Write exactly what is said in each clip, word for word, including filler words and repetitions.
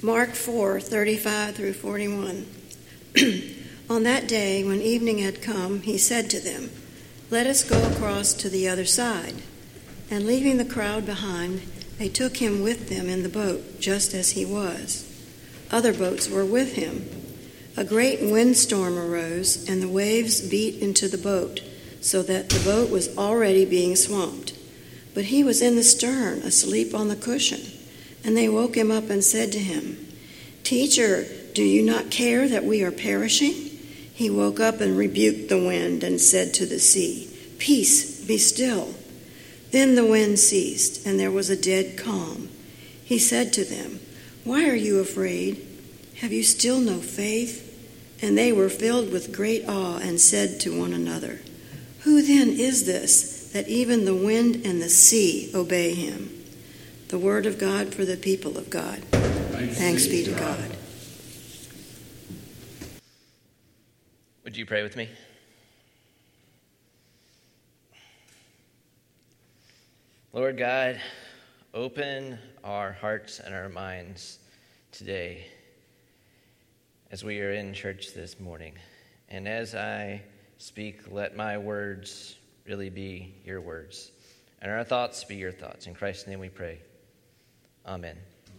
Mark four, thirty-five through forty-one. On that day, when evening had come, he said to them, "Let us go across to the other side." And leaving the crowd behind, they took him with them in the boat, just as he was. Other boats were with him. A great windstorm arose, and the waves beat into the boat, so that the boat was already being swamped. But he was in the stern, asleep on the cushion. And they woke him up and said to him, "Teacher, do you not care that we are perishing?" He woke up and rebuked the wind and said to the sea, "Peace, be still." Then the wind ceased, and there was a dead calm. He said to them, "Why are you afraid? Have you still no faith?" And they were filled with great awe and said to one another, "Who then is this, that even the wind and the sea obey him?" The word of God for the people of God. Thanks, Thanks be to God. God. Would you pray with me? Lord God, open our hearts and our minds today as we are in church this morning. And as I speak, let my words really be your words, and our thoughts be your thoughts. In Christ's name we pray. Amen.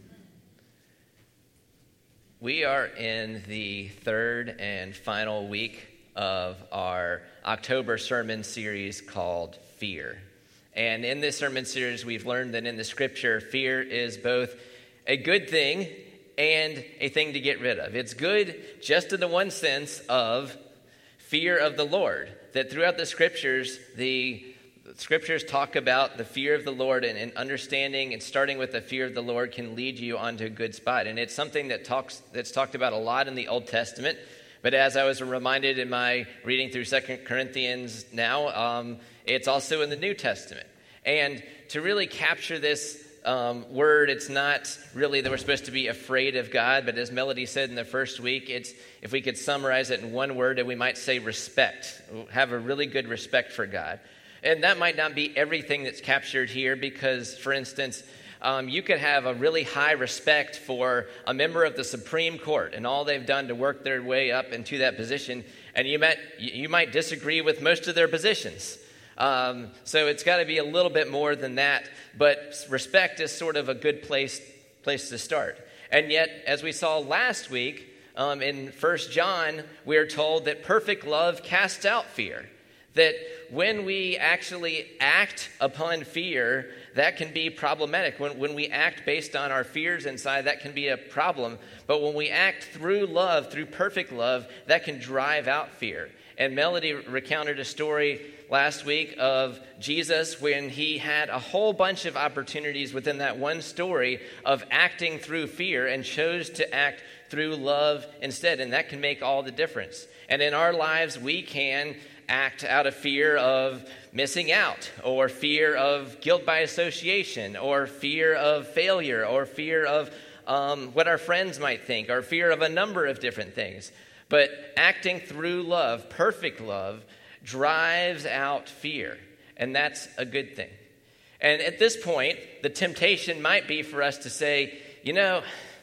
We are in the third and final week of our October sermon series called Fear. And in this sermon series, we've learned that in the scripture, fear is both a good thing and a thing to get rid of. It's good just in the one sense of fear of the Lord, that throughout the scriptures, the Scriptures talk about the fear of the Lord, and, and understanding and starting with the fear of the Lord can lead you onto a good spot. And it's something that talks that's talked about a lot in the Old Testament. But as I was reminded in my reading through Second Corinthians now, um, it's also in the New Testament. And to really capture this um, word, it's not really that we're supposed to be afraid of God, but as Melody said in the first week, it's if we could summarize it in one word, we might say respect. Have a really good respect for God. And that might not be everything that's captured here because, for instance, um, you could have a really high respect for a member of the Supreme Court and all they've done to work their way up into that position, and you might, you might disagree with most of their positions. Um, so it's got to be a little bit more than that, but respect is sort of a good place, place to start. And yet, as we saw last week, um, in First John, we are told that perfect love casts out fear. That when we actually act upon fear, that can be problematic. When, when we act based on our fears inside, that can be a problem. But when we act through love, through perfect love, that can drive out fear. And Melody recounted a story last week of Jesus when he had a whole bunch of opportunities within that one story of acting through fear and chose to act through love instead. And that can make all the difference. And in our lives, we can act out of fear of missing out, or fear of guilt by association, or fear of failure, or fear of um, what our friends might think, or fear of a number of different things. But acting through love, perfect love, drives out fear, and that's a good thing. And at this point, the temptation might be for us to say, you know,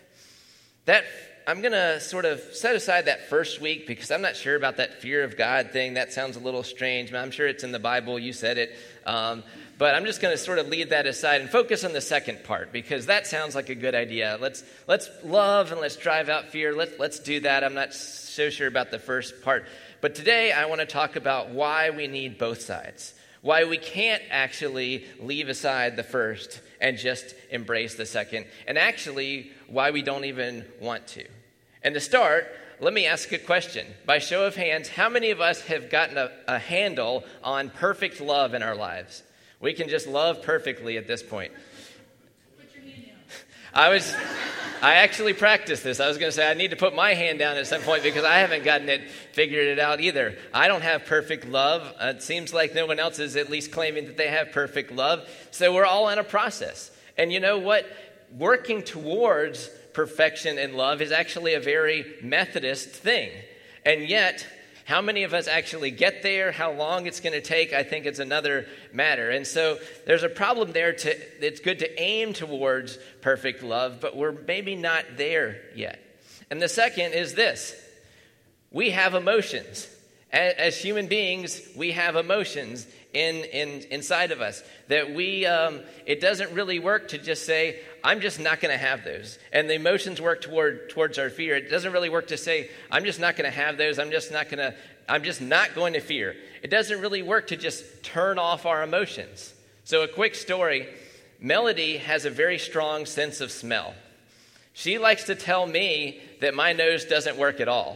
that I'm going to sort of set aside that first week because I'm not sure about that fear of God thing. That sounds a little strange. I'm sure it's in the Bible. You said it. Um, but I'm just going to sort of leave that aside and focus on the second part because that sounds like a good idea. Let's let's love and let's drive out fear. Let's, let's do that. I'm not so sure about the first part. But today I want to talk about why we need both sides. Why we can't actually leave aside the first and just embrace the second, and actually why we don't even want to. And to start, let me ask a question. By show of hands, how many of us have gotten a, a handle on perfect love in our lives? We can just love perfectly at this point. Put your hand down. I was, I actually practiced this. I was going to say I need to put my hand down at some point because I haven't gotten it, figured it out either. I don't have perfect love. Uh, it seems like no one else is at least claiming that they have perfect love. So we're all in a process. And you know what? Working towards perfection and love is actually a very Methodist thing. And yet, How many of us actually get there? How long it's going to take? I think it's another matter. And so there's a problem there. To, it's good to aim towards perfect love, but we're maybe not there yet. And the second is this. We have emotions. As, as human beings, we have emotions in, in inside of us that we, um, it doesn't really work to just say, I'm just not going to have those. And the emotions work toward towards our fear. It doesn't really work to say, I'm just not going to have those. I'm just not going to, I'm just not going to fear. It doesn't really work to just turn off our emotions. So a quick story, Melody has a very strong sense of smell. She likes to tell me that my nose doesn't work at all.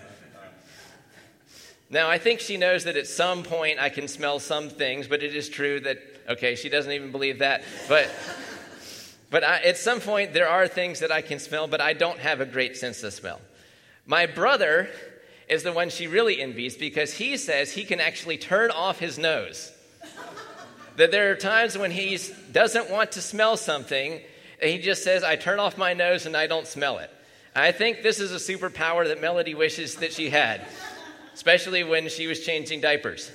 Now, I think she knows that at some point I can smell some things, but it is true that, okay, she doesn't even believe that. But but I, at some point, there are things that I can smell, but I don't have a great sense of smell. My brother is the one she really envies because he says he can actually turn off his nose. That there are times when he doesn't want to smell something, and he just says, I turn off my nose and I don't smell it. I think this is a superpower that Melody wishes that she had. Especially when she was changing diapers.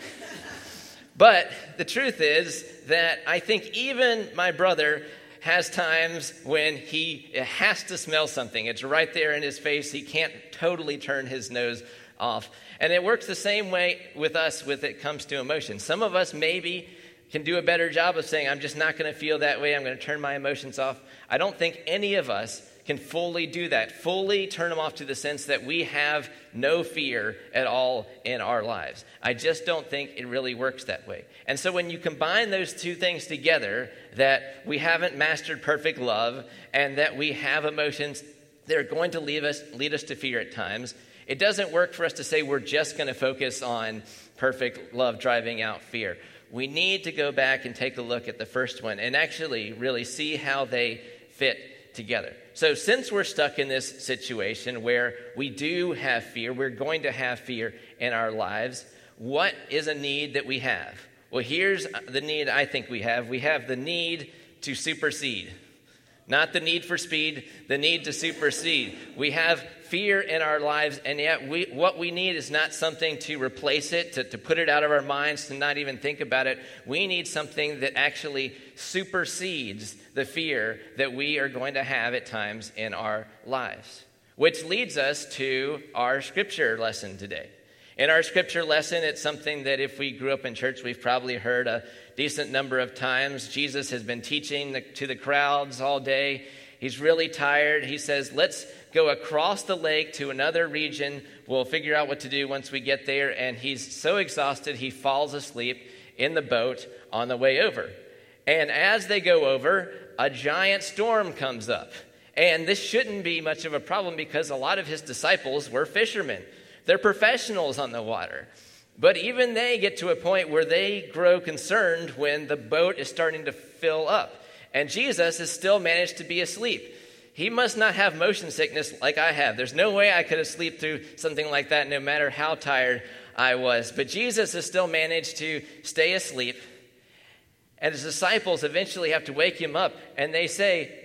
But the truth is that I think even my brother has times when he has to smell something. It's right there in his face. He can't totally turn his nose off. And it works the same way with us when it comes to emotions. Some of us maybe can do a better job of saying, I'm just not going to feel that way. I'm going to turn my emotions off. I don't think any of us can fully do that, fully turn them off to the sense that we have no fear at all in our lives. I just don't think it really works that way. And so when you combine those two things together, that we haven't mastered perfect love and that we have emotions that are going to lead us, lead us to fear at times, it doesn't work for us to say we're just going to focus on perfect love driving out fear. We need to go back and take a look at the first one and actually really see how they fit together. So since we're stuck in this situation where we do have fear, we're going to have fear in our lives, what is a need that we have? Well, here's the need I think we have. We have the need to supersede. Not the need for speed, the need to supersede. We have fear in our lives, and yet we, what we need is not something to replace it, to, to put it out of our minds, to not even think about it. We need something that actually supersedes the fear that we are going to have at times in our lives. Which leads us to our scripture lesson today. In our scripture lesson, it's something that if we grew up in church, we've probably heard a decent number of times. Jesus has been teaching the, to the crowds all day. He's really tired. He says, let's go across the lake to another region. We'll figure out what to do once we get there. And he's so exhausted, he falls asleep in the boat on the way over. And as they go over, a giant storm comes up. And this shouldn't be much of a problem because a lot of his disciples were fishermen. They're professionals on the water. But even they get to a point where they grow concerned when the boat is starting to fill up. And Jesus has still managed to be asleep. He must not have motion sickness like I have. There's no way I could have slept through something like that no matter how tired I was. But Jesus has still managed to stay asleep. And his disciples eventually have to wake him up. And they say,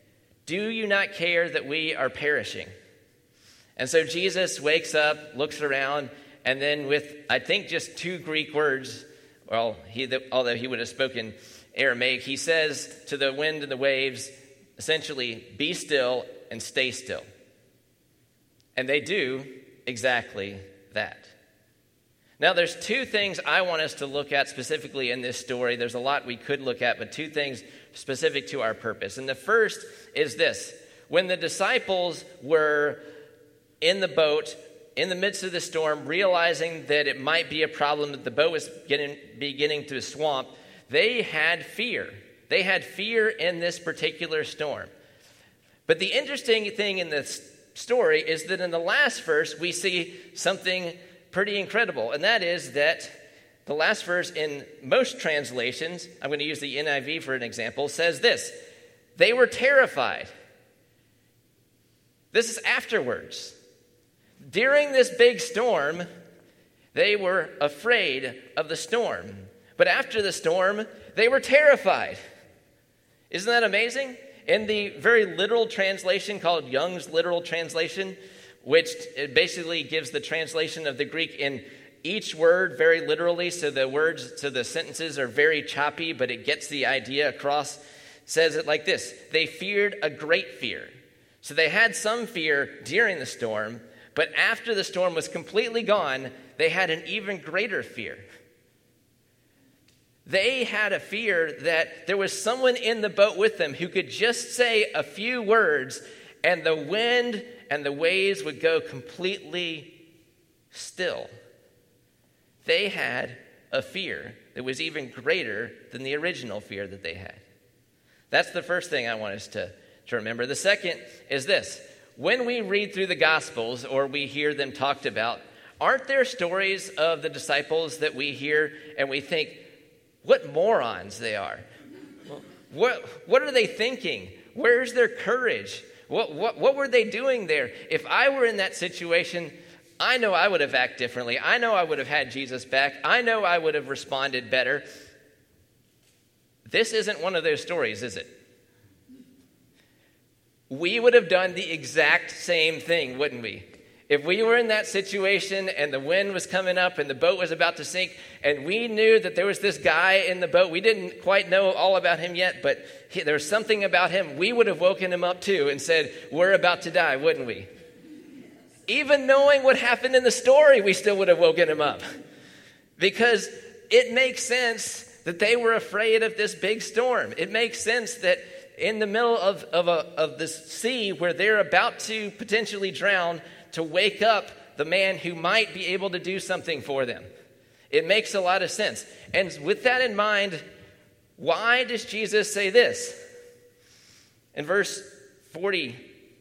do you not care that we are perishing? And so Jesus wakes up, looks around, and then with, I think, just two Greek words, well, he, although he would have spoken Aramaic, he says to the wind and the waves, essentially, be still and stay still. And they do exactly that. Now, there's two things I want us to look at specifically in this story. There's a lot we could look at, but two things specific to our purpose. And the first is this. When the disciples were in the boat, in the midst of the storm, realizing that it might be a problem, that the boat was getting, beginning to swamp, they had fear. They had fear in this particular storm. But the interesting thing in this story is that in the last verse, we see something pretty incredible, and that is that the last verse in most translations, I'm going to use the N I V for an example, says this: they were terrified. This is afterwards. During this big storm, they were afraid of the storm. But after the storm, they were terrified. Isn't that amazing? In the very literal translation called Young's Literal Translation, which it basically gives the translation of the Greek in each word very literally, so the words, so the sentences are very choppy, but it gets the idea across. Says it like this: they feared a great fear. So they had some fear during the storm, but after the storm was completely gone, they had an even greater fear. They had a fear that there was someone in the boat with them who could just say a few words and the wind and the waves would go completely still. They had a fear that was even greater than the original fear that they had. That's the first thing I want us to, to remember. The second is this: when we read through the Gospels or we hear them talked about, aren't there stories of the disciples that we hear and we think, what morons they are? What, what are they thinking? Where's their courage? What, what, what were they doing there? If I were in that situation, I know I would have acted differently. I know I would have had Jesus back. I know I would have responded better. This isn't one of those stories, is it? We would have done the exact same thing, wouldn't we? If we were in that situation and the wind was coming up and the boat was about to sink and we knew that there was this guy in the boat, we didn't quite know all about him yet, but he, there was something about him, we would have woken him up too and said, we're about to die, wouldn't we? Even knowing what happened in the story, we still would have woken him up. Because it makes sense that they were afraid of this big storm. It makes sense that in the middle of, of, a, of this sea where they're about to potentially drown, to wake up the man who might be able to do something for them. It makes a lot of sense. And with that in mind, why does Jesus say this? In verse forty,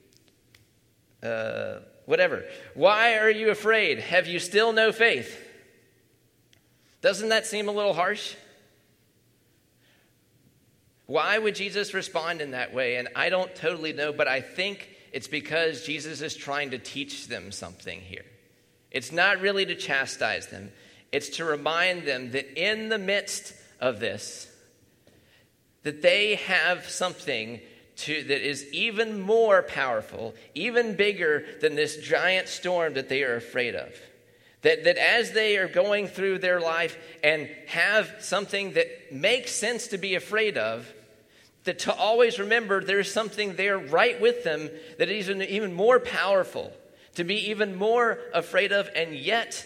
uh, whatever. Why are you afraid? Have you still no faith? Doesn't that seem a little harsh? Why would Jesus respond in that way? And I don't totally know, but I think it's because Jesus is trying to teach them something here. It's not really to chastise them. It's to remind them that in the midst of this, that they have something to, that is even more powerful, even bigger than this giant storm that they are afraid of. That, that as they are going through their life and have something that makes sense to be afraid of, that to always remember there's something there right with them that is even, even more powerful, to be even more afraid of, and yet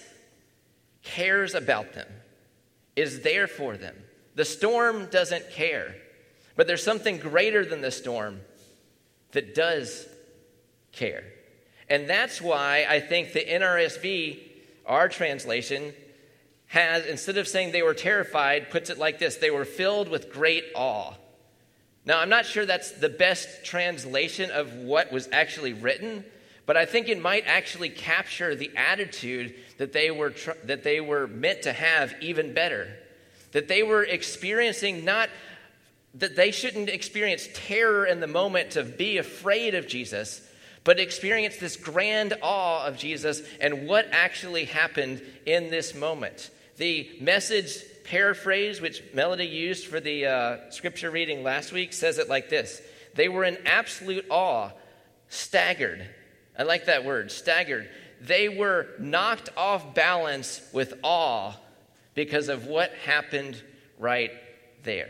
cares about them, is there for them. The storm doesn't care, but there's something greater than the storm that does care. And that's why I think the N R S V, our translation, has, instead of saying they were terrified, puts it like this: they were filled with great awe. Now, I'm not sure that's the best translation of what was actually written, but I think it might actually capture the attitude that they were tr- that they were meant to have even better. That they were experiencing not, that they shouldn't experience terror in the moment to be afraid of Jesus, but experience this grand awe of Jesus and what actually happened in this moment. The Message paraphrase, which Melody used for the uh, scripture reading last week, says it like this: they were in absolute awe, staggered. I like that word, staggered. They were knocked off balance with awe because of what happened right there.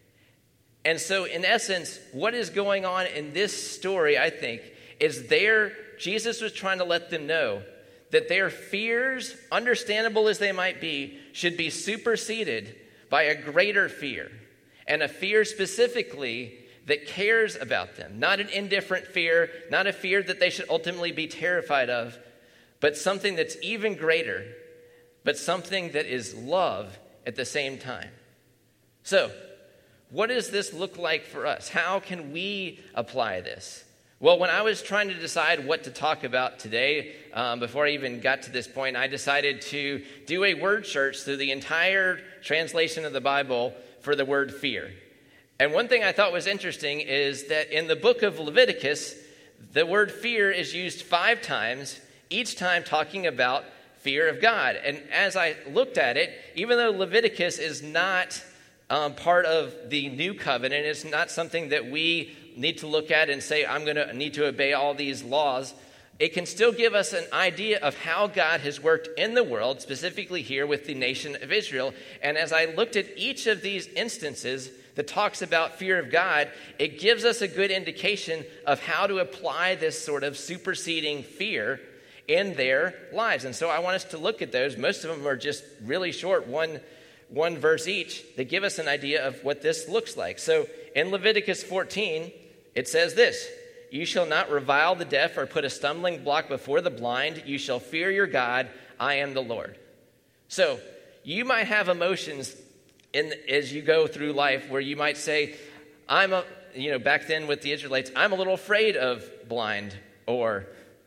And so, in essence, what is going on in this story, I think, is there, Jesus was trying to let them know that their fears, understandable as they might be, should be superseded by a greater fear, and a fear specifically that cares about them. Not an indifferent fear, not a fear that they should ultimately be terrified of, but something that's even greater, but something that is love at the same time. So, what does this look like for us? How can we apply this? Well, when I was trying to decide what to talk about today, um, before I even got to this point, I decided to do a word search through the entire translation of the Bible for the word fear. And one thing I thought was interesting is that in the book of Leviticus, the word fear is used five times, each time talking about fear of God. And as I looked at it, even though Leviticus is not um, part of the new covenant, it's not something that we need to look at and say, I'm going to need to obey all these laws. it can still give us an idea of how God has worked in the world, specifically here with the nation of Israel. And as I looked at each of these instances that talks about fear of God, it gives us a good indication of how to apply this sort of superseding fear in their lives. And so I want us to look at those. Most of them are just really short, one, one verse each. They give us an idea of what this looks like. So in Leviticus fourteen, it says this: "You shall not revile the deaf or put a stumbling block before the blind. You shall fear your God. I am the Lord." So you might have emotions in as you go through life where you might say, I'm a, you know, back then with the Israelites, I'm a little afraid of blind or,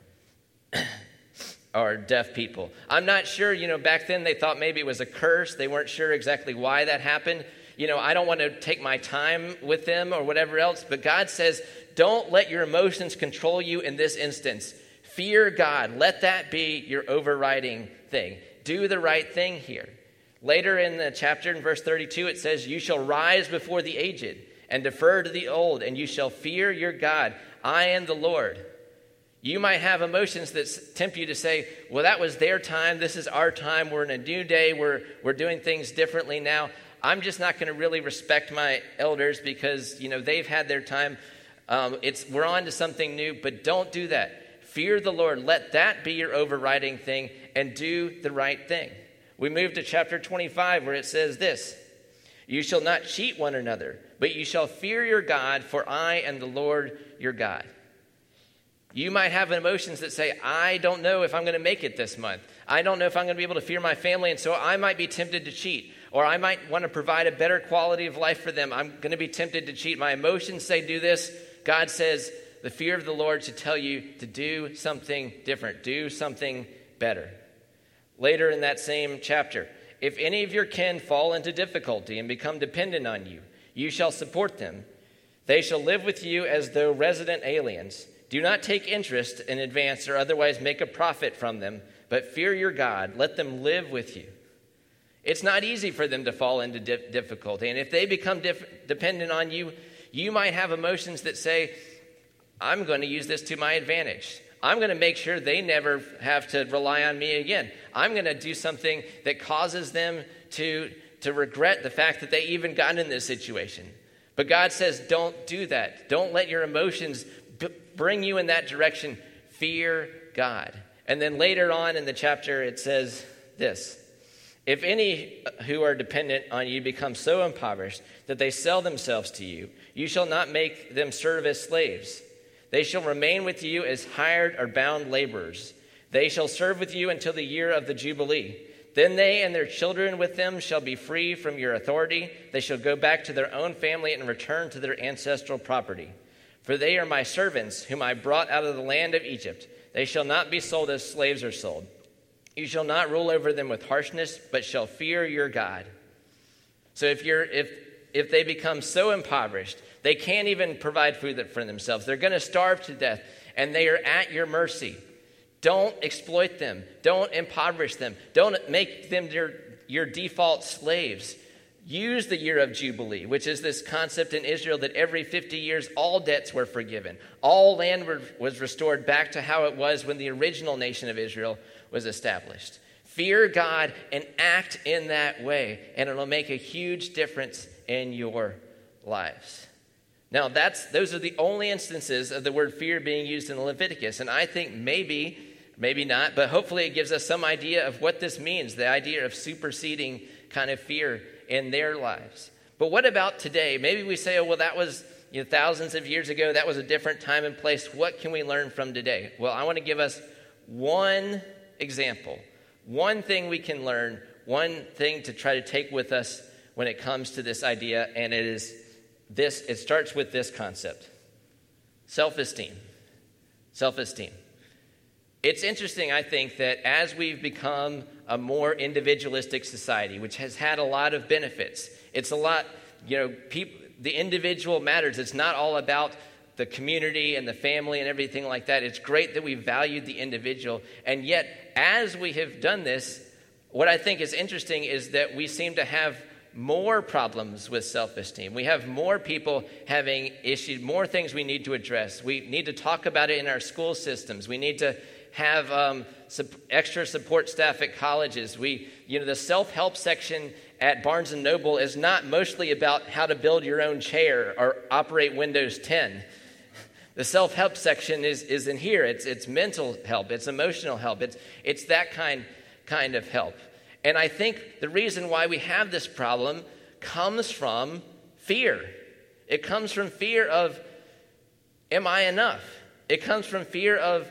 or deaf people. I'm not sure, you know, back then they thought maybe it was a curse. They weren't sure exactly why that happened. You know, I don't want to take my time with them or whatever else, but God says, don't let your emotions control you in this instance. Fear God. Let that be your overriding thing. Do the right thing here. Later in the chapter, in verse thirty-two, it says, "You shall rise before the aged and defer to the old, and you shall fear your God. I am the Lord." You might have emotions that tempt you to say, well, that was their time. This is our time. We're in a new day. We're, we're doing things differently now. I'm just not going to really respect my elders because, you know, they've had their time. Um, it's we're on to something new, but don't do that. Fear the Lord. Let that be your overriding thing and do the right thing. We move to chapter twenty-five where it says this: "You shall not cheat one another, but you shall fear your God, for I am the Lord your God." You might have emotions that say, I don't know if I'm going to make it this month. I don't know if I'm going to be able to fear my family, and so I might be tempted to cheat. Or I might want to provide a better quality of life for them. I'm going to be tempted to cheat. My emotions say do this. God says the fear of the Lord should tell you to do something different. Do something better. Later in that same chapter, "If any of your kin fall into difficulty and become dependent on you, you shall support them. They shall live with you as though resident aliens. Do not take interest in advance or otherwise make a profit from them, but fear your God. Let them live with you." It's not easy for them to fall into di- difficulty. And if they become dif- dependent on you, you might have emotions that say, I'm going to use this to my advantage. I'm going to make sure they never have to rely on me again. I'm going to do something that causes them to, to regret the fact that they even got in this situation. But God says, don't do that. Don't let your emotions b- bring you in that direction. Fear God. And then later on in the chapter, it says this: "If any who are dependent on you become so impoverished that they sell themselves to you, you shall not make them serve as slaves. They shall remain with you as hired or bound laborers. They shall serve with you until the year of the Jubilee. Then they and their children with them shall be free from your authority. They shall go back to their own family and return to their ancestral property. For they are my servants, whom I brought out of the land of Egypt. They shall not be sold as slaves are sold. You shall not rule over them with harshness, but shall fear your God." So if you're if if they become so impoverished, they can't even provide food for themselves. They're going to starve to death, and they are at your mercy. Don't exploit them. Don't impoverish them. Don't make them your, your default slaves. Use the year of Jubilee, which is this concept in Israel that every fifty years, all debts were forgiven. All land were, was restored back to how it was when the original nation of Israel was established. Fear God and act in that way, and it'll make a huge difference in your lives. Now, that's those are the only instances of the word fear being used in Leviticus, and I think maybe, maybe not, but hopefully it gives us some idea of what this means, the idea of superseding kind of fear in their lives. But what about today? Maybe we say, oh, well, that was you know, thousands of years ago. That was a different time and place. What can we learn from today? Well, I want to give us one example, one thing we can learn, one thing to try to take with us when it comes to this idea, and it is this. It starts with this concept: self-esteem. Self-esteem. It's interesting, I think, that as we've become a more individualistic society, which has had a lot of benefits, it's a lot, you know, people, the individual matters. It's not all about the community and the family and everything like that. It's great that we valued the individual. And yet, as we have done this, what I think is interesting is that we seem to have more problems with self-esteem. We have more people having issues, more things we need to address. We need to talk about it in our school systems. We need to have um, sup- extra support staff at colleges. We, you know, the self-help section at Barnes and Noble is not mostly about how to build your own chair or operate Windows ten. The self-help section is, is in here. It's it's mental help. It's emotional help. It's it's that kind kind of help. And I think the reason why we have this problem comes from fear. It comes from fear of, am I enough? It comes from fear of,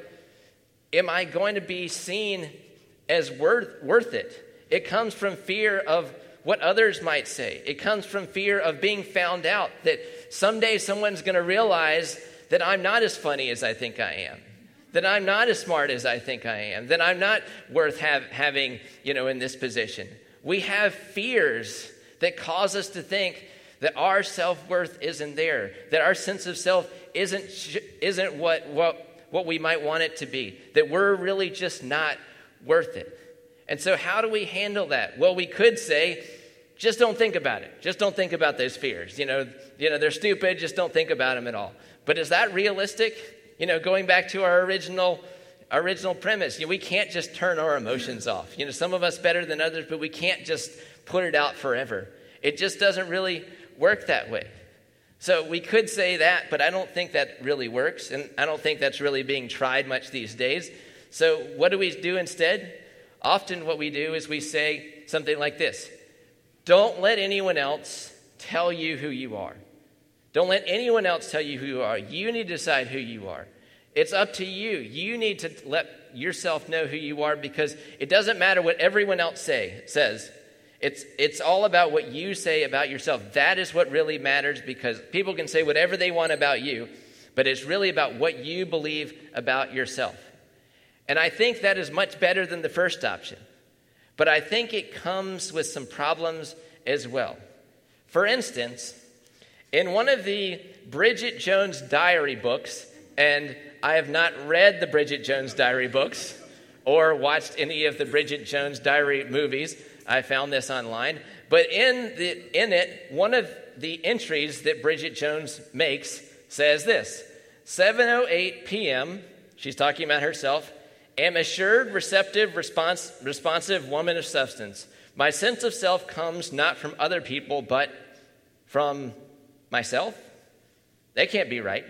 am I going to be seen as worth worth it? It comes from fear of what others might say. It comes from fear of being found out, that someday someone's going to realize that I'm not as funny as I think I am, that I'm not as smart as I think I am, that I'm not worth have, having, you know, in this position. We have fears that cause us to think that our self-worth isn't there, that our sense of self isn't isn't what what what we might want it to be, that we're really just not worth it. And so how do we handle that? Well, we could say, just don't think about it. Just don't think about those fears. You know, you know, they're stupid. Just don't think about them at all. But is that realistic? You know, going back to our original our original premise, you know, we can't just turn our emotions off. You know, some of us better than others, but we can't just put it out forever. It just doesn't really work that way. So we could say that, but I don't think that really works, and I don't think that's really being tried much these days. So what do we do instead? Often what we do is we say something like this: don't let anyone else tell you who you are. Don't let anyone else tell you who you are. You need to decide who you are. It's up to you. You need to let yourself know who you are, because it doesn't matter what everyone else say says. It's it's all about what you say about yourself. That is what really matters, because people can say whatever they want about you, but it's really about what you believe about yourself. And I think that is much better than the first option. But I think it comes with some problems as well. For instance, in one of the Bridget Jones Diary books, and I have not read the Bridget Jones Diary books or watched any of the Bridget Jones Diary movies. I found this online. But in the in it, one of the entries that Bridget Jones makes says this: seven oh eight p.m., she's talking about herself, am assured, receptive, response, responsive woman of substance. My sense of self comes not from other people, but from myself. That can't be right.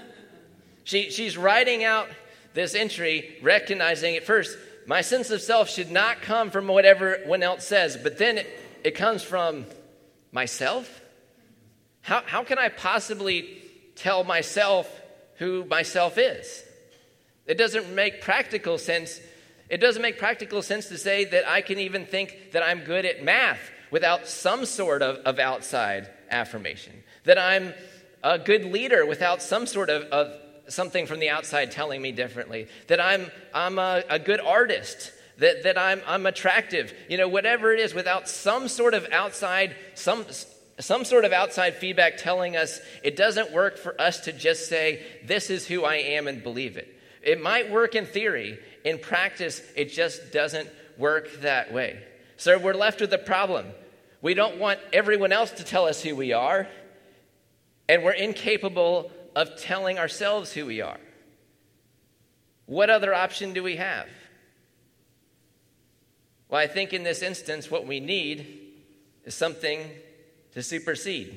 She, she's writing out this entry, recognizing at first, my sense of self should not come from what everyone else says, but then it, it comes from myself? How, how can I possibly tell myself who myself is? It doesn't make practical sense. It doesn't make practical sense to say that I can even think that I'm good at math without some sort of, of outside affirmation, that I'm a good leader without some sort of, of something from the outside telling me differently, that I'm I'm a, a good artist, that that I'm I'm attractive, you know, whatever it is, without some sort of outside some some sort of outside feedback telling us. It doesn't work for us to just say, this is who I am, and believe it. It might work in theory. In practice, it just doesn't work that way. So we're left with a problem. We don't want everyone else to tell us who we are, and we're incapable of telling ourselves who we are. What other option do we have? Well, I think in this instance, what we need is something to supersede.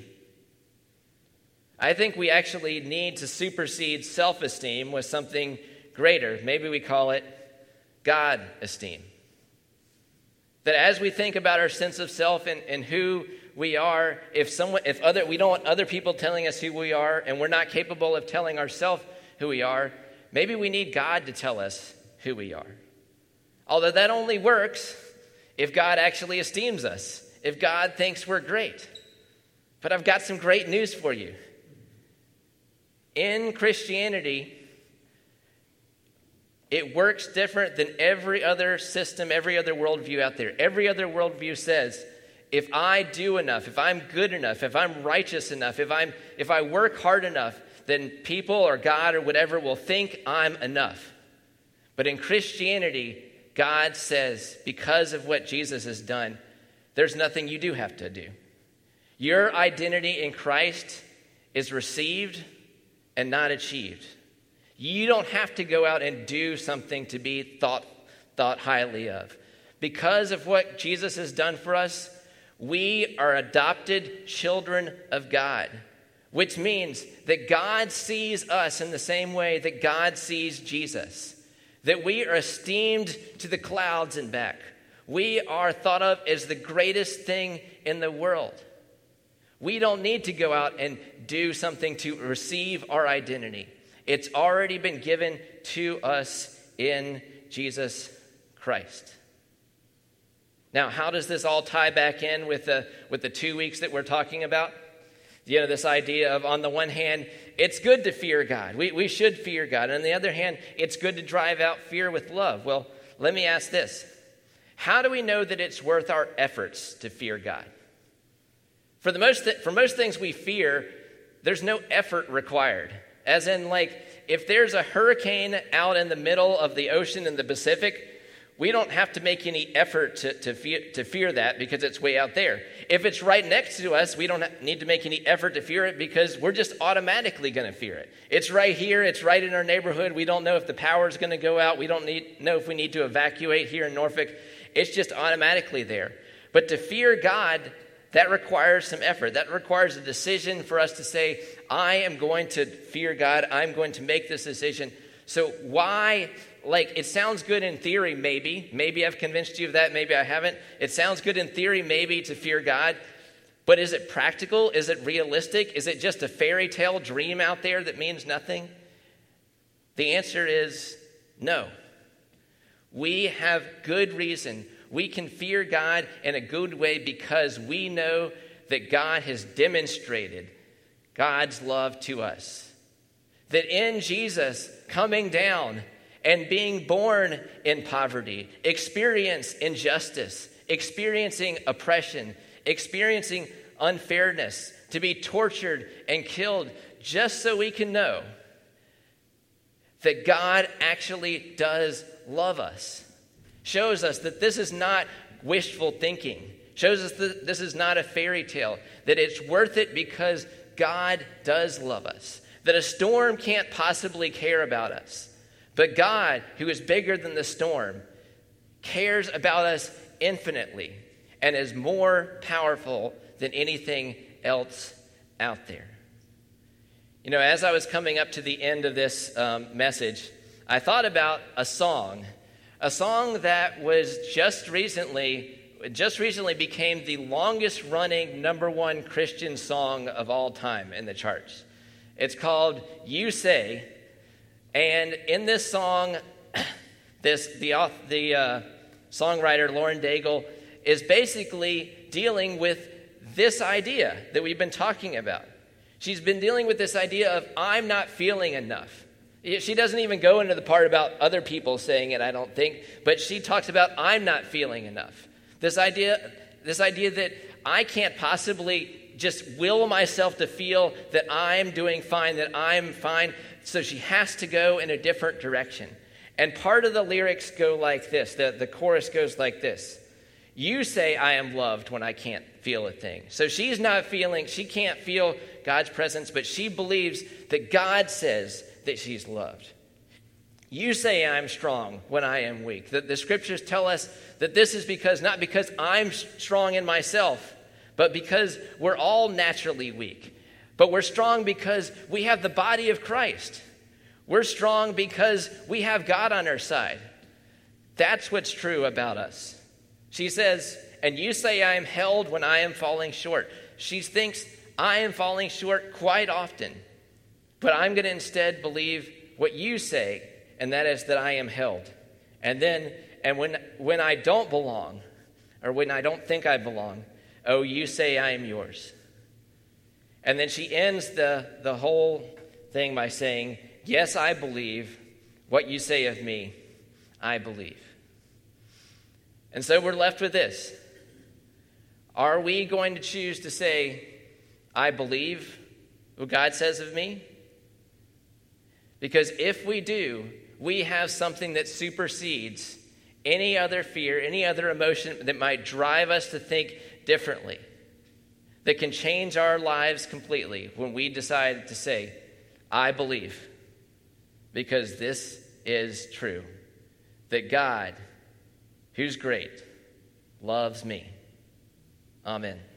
I think we actually need to supersede self-esteem with something greater. Maybe we call it God-esteem. That as we think about our sense of self and, and who we are, if someone, if other, we don't want other people telling us who we are, and we're not capable of telling ourselves who we are, maybe we need God to tell us who we are. Although that only works if God actually esteems us, if God thinks we're great. But I've got some great news for you. In Christianity, it works different than every other system, every other worldview out there. Every other worldview says, if I do enough, if I'm good enough, if I'm righteous enough, if I'm if I work hard enough, then people or God or whatever will think I'm enough. But in Christianity, God says, because of what Jesus has done, there's nothing you do have to do. Your identity in Christ is received and not achieved. You don't have to go out and do something to be thought, thought highly of. Because of what Jesus has done for us, we are adopted children of God, which means that God sees us in the same way that God sees Jesus, that we are esteemed to the clouds and back. We are thought of as the greatest thing in the world. We don't need to go out and do something to receive our identity. It's already been given to us in Jesus Christ. Now, how does this all tie back in with the, with the two weeks that we're talking about? You know, this idea of, on the one hand, it's good to fear God. We, we should fear God. And on the other hand, it's good to drive out fear with love. Well, let me ask this. How do we know that it's worth our efforts to fear God? For the most, th- for most things we fear, there's no effort required. As in, like, if there's a hurricane out in the middle of the ocean in the Pacific, we don't have to make any effort to, to, fear, to fear that because it's way out there. If it's right next to us, we don't need to make any effort to fear it because we're just automatically going to fear it. It's right here. It's right in our neighborhood. We don't know if the power's going to go out. We don't need, know if we need to evacuate here in Norfolk. It's just automatically there. But to fear God, that requires some effort. That requires a decision for us to say, I am going to fear God. I'm going to make this decision. So why, like, it sounds good in theory, maybe. Maybe I've convinced you of that. Maybe I haven't. It sounds good in theory, maybe, to fear God. But is it practical? Is it realistic? Is it just a fairy tale dream out there that means nothing? The answer is no. We have good reason. We can fear God in a good way because we know that God has demonstrated God's love to us. That in Jesus coming down and being born in poverty, experience injustice, experiencing oppression, experiencing unfairness, to be tortured and killed just so we can know that God actually does love us. Shows us that this is not wishful thinking. Shows us that this is not a fairy tale. That it's worth it because God does love us. That a storm can't possibly care about us. But God, who is bigger than the storm, cares about us infinitely and is more powerful than anything else out there. You know, as I was coming up to the end of this um, message, I thought about a song. A song that was just recently, just recently became the longest running number one Christian song of all time in the charts. It's called You Say. And in this song, this the, the uh, songwriter Lauren Daigle is basically dealing with this idea that we've been talking about. She's been dealing with this idea of I'm not feeling enough. She doesn't even go into the part about other people saying it, I don't think, but she talks about I'm not feeling enough. This idea, this idea that I can't possibly just will myself to feel that I'm doing fine, that I'm fine, so she has to go in a different direction. And part of the lyrics go like this, the, the chorus goes like this. You say I am loved when I can't feel a thing. So she's not feeling, she can't feel God's presence, but she believes that God says that she's loved. You say I'm strong when I am weak. The, the scriptures tell us that this is because, not because I'm strong in myself, but because we're all naturally weak. But we're strong because we have the body of Christ. We're strong because we have God on our side. That's what's true about us. She says, and you say I am held when I am falling short. She thinks I am falling short quite often. But I'm going to instead believe what you say, and that is that I am held. And then, and when when I don't belong, or when I don't think I belong, oh, you say I am yours. And then she ends the, the whole thing by saying, yes, I believe what you say of me, I believe. And so we're left with this. Are we going to choose to say, I believe what God says of me? Because if we do, we have something that supersedes any other fear, any other emotion that might drive us to think differently. that can change our lives completely when we decide to say, I believe, because this is true, that God, who's great, loves me. Amen.